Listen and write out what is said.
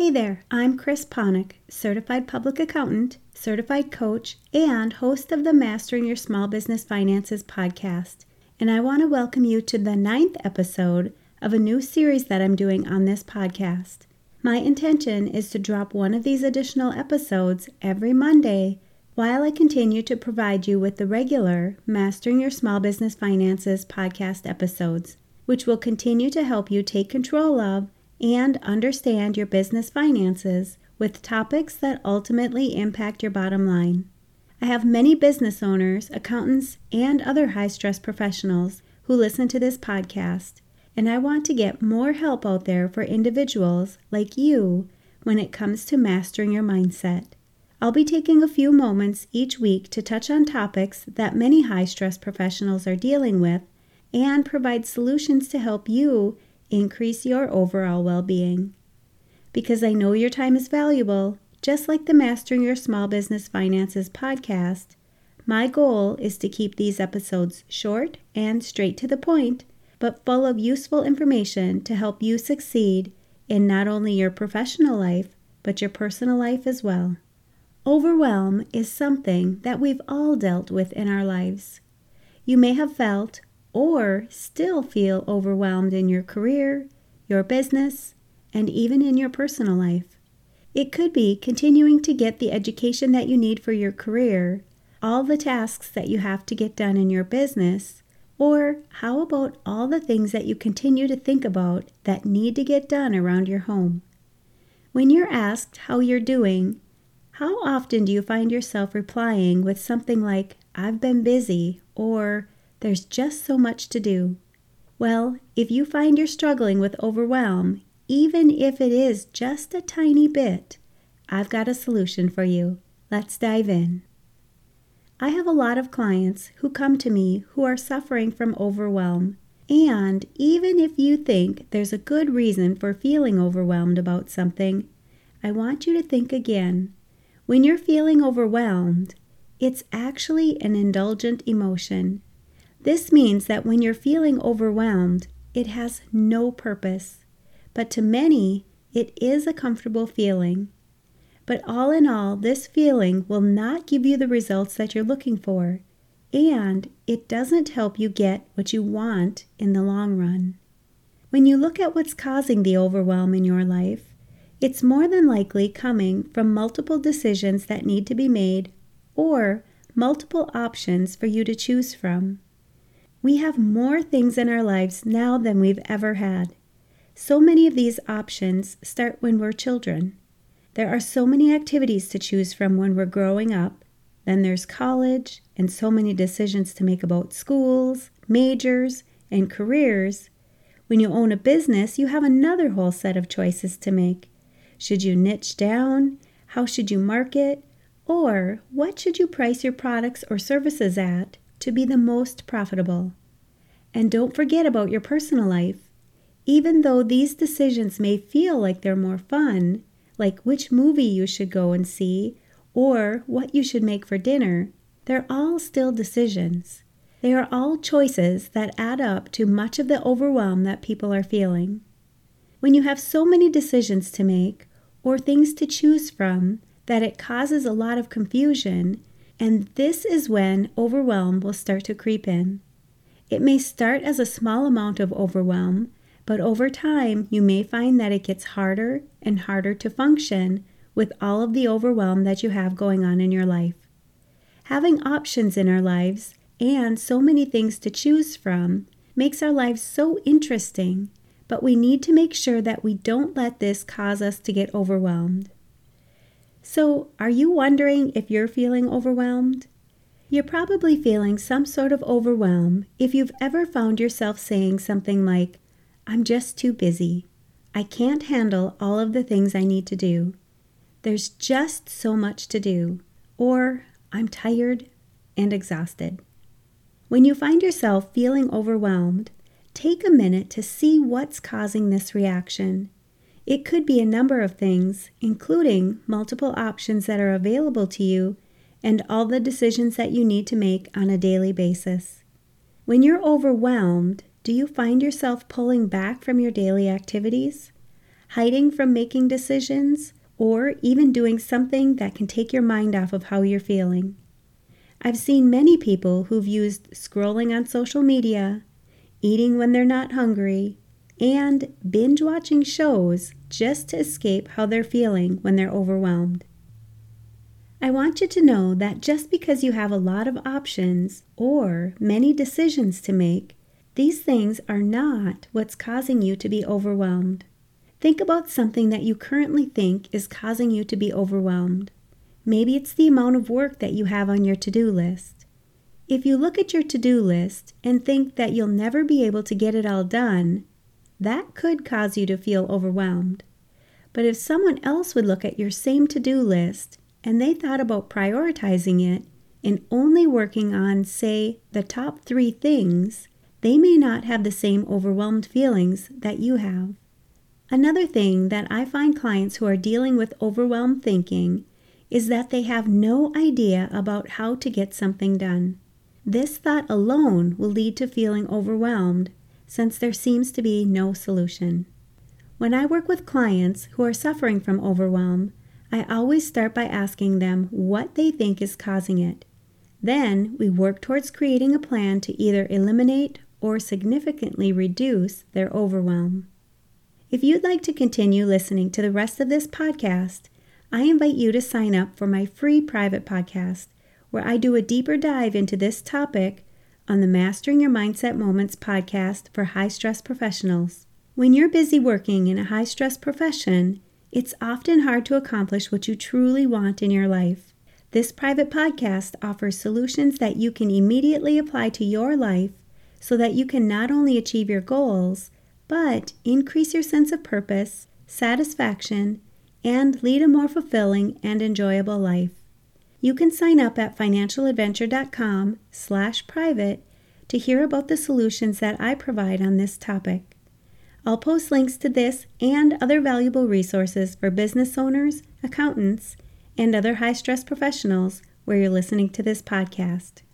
Hey there, I'm Chris Ponick, Certified Public Accountant, Certified Coach, and host of the Mastering Your Small Business Finances podcast. And I want to welcome you to the 9th episode of a new series that I'm doing on this podcast. My intention is to drop one of these additional episodes every Monday while I continue to provide you with the regular Mastering Your Small Business Finances podcast episodes, which will continue to help you take control of and understand your business finances with topics that ultimately impact your bottom line. I have many business owners, accountants, and other high-stress professionals who listen to this podcast, and I want to get more help out there for individuals like you when it comes to mastering your mindset. I'll be taking a few moments each week to touch on topics that many high-stress professionals are dealing with and provide solutions to help you increase your overall well-being. Because I know your time is valuable, just like the Mastering Your Small Business Finances podcast, my goal is to keep these episodes short and straight to the point, but full of useful information to help you succeed in not only your professional life, but your personal life as well. Overwhelm is something that we've all dealt with in our lives. You may have felt or still feel overwhelmed in your career, your business, and even in your personal life. It could be continuing to get the education that you need for your career, all the tasks that you have to get done in your business, or how about all the things that you continue to think about that need to get done around your home? When you're asked how you're doing, how often do you find yourself replying with something like, "I've been busy," or "There's just so much to do"? Well, if you find you're struggling with overwhelm, even if it is just a tiny bit, I've got a solution for you. Let's dive in. I have a lot of clients who come to me who are suffering from overwhelm. And even if you think there's a good reason for feeling overwhelmed about something, I want you to think again. When you're feeling overwhelmed, it's actually an indulgent emotion. This means that when you're feeling overwhelmed, it has no purpose. But to many, it is a comfortable feeling. But all in all, this feeling will not give you the results that you're looking for, and it doesn't help you get what you want in the long run. When you look at what's causing the overwhelm in your life, it's more than likely coming from multiple decisions that need to be made or multiple options for you to choose from. We have more things in our lives now than we've ever had. So many of these options start when we're children. There are so many activities to choose from when we're growing up. Then there's college and so many decisions to make about schools, majors, and careers. When you own a business, you have another whole set of choices to make. Should you niche down? How should you market? Or what should you price your products or services at to be the most profitable? And don't forget about your personal life. Even though these decisions may feel like they're more fun, like which movie you should go and see or what you should make for dinner, they're all still decisions. They are all choices that add up to much of the overwhelm that people are feeling. When you have so many decisions to make or things to choose from that it causes a lot of confusion, and this is when overwhelm will start to creep in. It may start as a small amount of overwhelm, but over time you may find that it gets harder and harder to function with all of the overwhelm that you have going on in your life. Having options in our lives and so many things to choose from makes our lives so interesting, but we need to make sure that we don't let this cause us to get overwhelmed. So, are you wondering if you're feeling overwhelmed? You're probably feeling some sort of overwhelm if you've ever found yourself saying something like, "I'm just too busy. I can't handle all of the things I need to do. There's just so much to do." Or, "I'm tired and exhausted." When you find yourself feeling overwhelmed, take a minute to see what's causing this reaction. It could be a number of things, including multiple options that are available to you and all the decisions that you need to make on a daily basis. When you're overwhelmed, do you find yourself pulling back from your daily activities? hiding from making decisions, or even doing something that can take your mind off of how you're feeling. I've seen many people who've used scrolling on social media, eating when they're not hungry, and binge watching shows just to escape how they're feeling when they're overwhelmed. I want you to know that just because you have a lot of options or many decisions to make, these things are not what's causing you to be overwhelmed. Think about something that you currently think is causing you to be overwhelmed. Maybe it's the amount of work that you have on your to-do list. If you look at your to-do list and think that you'll never be able to get it all done, that could cause you to feel overwhelmed. But if someone else would look at your same to-do list and they thought about prioritizing it and only working on, say, the top 3 things, they may not have the same overwhelmed feelings that you have. Another thing that I find clients who are dealing with overwhelmed thinking is that they have no idea about how to get something done. This thought alone will lead to feeling overwhelmed since there seems to be no solution. When I work with clients who are suffering from overwhelm, I always start by asking them what they think is causing it. Then we work towards creating a plan to either eliminate or significantly reduce their overwhelm. If you'd like to continue listening to the rest of this podcast, I invite you to sign up for my free private podcast, where I do a deeper dive into this topic on the Mastering Your Mindset Moments podcast for high-stress professionals. When you're busy working in a high-stress profession, it's often hard to accomplish what you truly want in your life. This private podcast offers solutions that you can immediately apply to your life so that you can not only achieve your goals, but increase your sense of purpose, satisfaction, and lead a more fulfilling and enjoyable life. You can sign up at financialadventure.com/private to hear about the solutions that I provide on this topic. I'll post links to this and other valuable resources for business owners, accountants, and other high-stress professionals where you're listening to this podcast.